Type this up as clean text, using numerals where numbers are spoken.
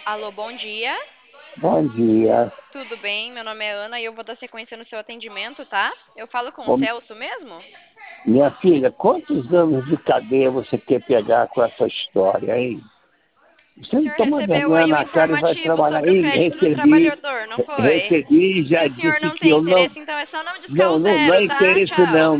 Alô, bom dia. Bom dia. Tudo bem? Meu nome é Ana e eu vou dar sequência no seu atendimento, tá? Eu falo com o Ô, Celso mesmo? minha filha, quantos anos de cadeia você quer pegar com essa história, hein? Você O não senhor toma recebeu vergonha aí o na cara e vai informativo trabalhar. sobre o Ei, crédito do recebi, trabalhador, não foi? recebi e Se já o senhor disse não que tem eu não. interesse, então é só não discar Não, o não, não zero, é tá? interesse Tchau. não.